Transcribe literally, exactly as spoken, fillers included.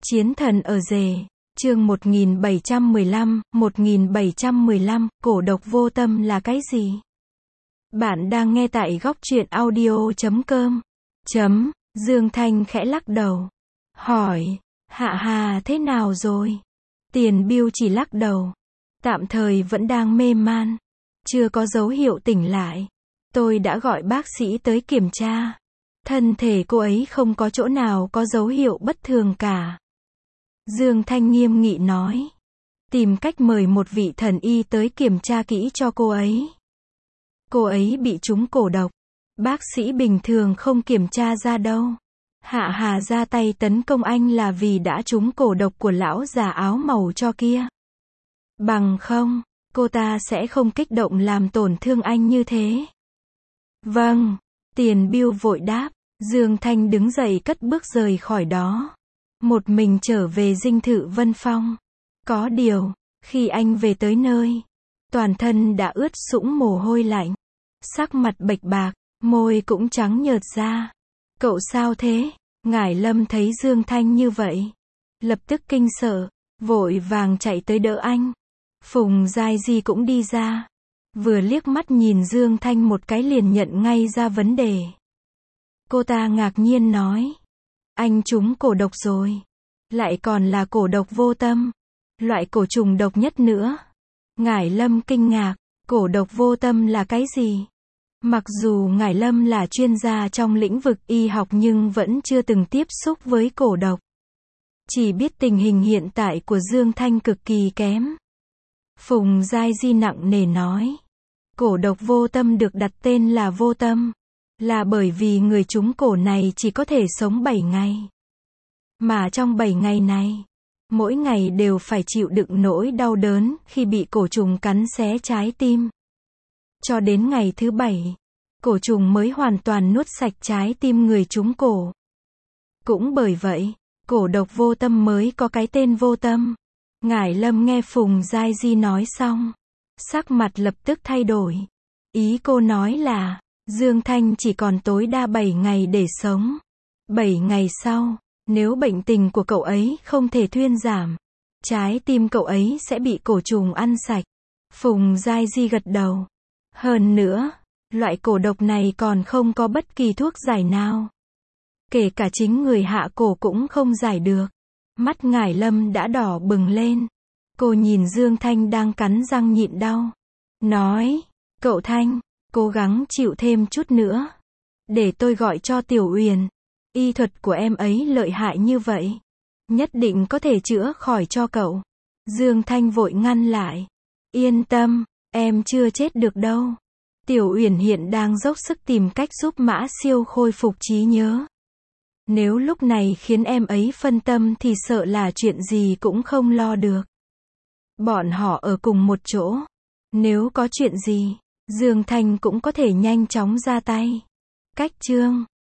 Chiến thần ở rể, chương một nghìn bảy trăm mười lăm, một nghìn bảy trăm mười lăm, cổ độc vô tâm là cái gì? Bạn đang nghe tại góc truyện audio chấm com. Chấm, Dương Thanh khẽ lắc đầu. Hỏi, Hạ Hà thế nào rồi? Tiền Biêu chỉ lắc đầu. Tạm thời vẫn đang mê man. Chưa có dấu hiệu tỉnh lại. Tôi đã gọi bác sĩ tới kiểm tra. Thân thể cô ấy không có chỗ nào có dấu hiệu bất thường cả. Dương Thanh nghiêm nghị nói. Tìm cách mời một vị thần y tới kiểm tra kỹ cho cô ấy. Cô ấy bị trúng cổ độc. Bác sĩ bình thường không kiểm tra ra đâu. Hạ Hà ra tay tấn công anh là vì đã trúng cổ độc của lão già áo màu cho kia. Bằng không, cô ta sẽ không kích động làm tổn thương anh như thế. Vâng, Tiền Biêu vội đáp. Dương Thanh đứng dậy cất bước rời khỏi đó. Một mình trở về dinh thự Vân Phong. Có điều, khi anh về tới nơi, toàn thân đã ướt sũng mồ hôi lạnh. Sắc mặt bệch bạc, môi cũng trắng nhợt ra. Cậu sao thế? Ngải Lâm thấy Dương Thanh như vậy, lập tức kinh sợ, vội vàng chạy tới đỡ anh. Phùng Giai Di cũng đi ra. Vừa liếc mắt nhìn Dương Thanh một cái liền nhận ngay ra vấn đề. Cô ta ngạc nhiên nói. Anh trúng cổ độc rồi. Lại còn là cổ độc vô tâm. Loại cổ trùng độc nhất nữa. Ngải Lâm kinh ngạc. Cổ độc vô tâm là cái gì? Mặc dù Ngải Lâm là chuyên gia trong lĩnh vực y học nhưng vẫn chưa từng tiếp xúc với cổ độc. Chỉ biết tình hình hiện tại của Dương Thanh cực kỳ kém. Phùng Giai Di nặng nề nói. Cổ độc vô tâm được đặt tên là vô tâm. Là bởi vì người trúng cổ này chỉ có thể sống bảy ngày. Mà trong bảy ngày này, mỗi ngày đều phải chịu đựng nỗi đau đớn khi bị cổ trùng cắn xé trái tim. Cho đến ngày thứ bảy, cổ trùng mới hoàn toàn nuốt sạch trái tim người trúng cổ. Cũng bởi vậy, cổ độc vô tâm mới có cái tên vô tâm. Ngải Lâm nghe Phùng Giai Di nói xong, sắc mặt lập tức thay đổi. Ý cô nói là, Dương Thanh chỉ còn tối đa bảy ngày để sống. bảy ngày sau, nếu bệnh tình của cậu ấy không thể thuyên giảm, trái tim cậu ấy sẽ bị cổ trùng ăn sạch. Phùng Giai Di gật đầu. Hơn nữa, loại cổ độc này còn không có bất kỳ thuốc giải nào. Kể cả chính người hạ cổ cũng không giải được. Mắt Ngải Lâm đã đỏ bừng lên. Cô nhìn Dương Thanh đang cắn răng nhịn đau. Nói, cậu Thanh, cố gắng chịu thêm chút nữa. Để tôi gọi cho Tiểu Uyển. Y thuật của em ấy lợi hại như vậy. Nhất định có thể chữa khỏi cho cậu. Dương Thanh vội ngăn lại. Yên tâm, em chưa chết được đâu. Tiểu Uyển hiện đang dốc sức tìm cách giúp Mã Siêu khôi phục trí nhớ. Nếu lúc này khiến em ấy phân tâm thì sợ là chuyện gì cũng không lo được. Bọn họ ở cùng một chỗ. Nếu có chuyện gì, Dương Thanh cũng có thể nhanh chóng ra tay. Cách chương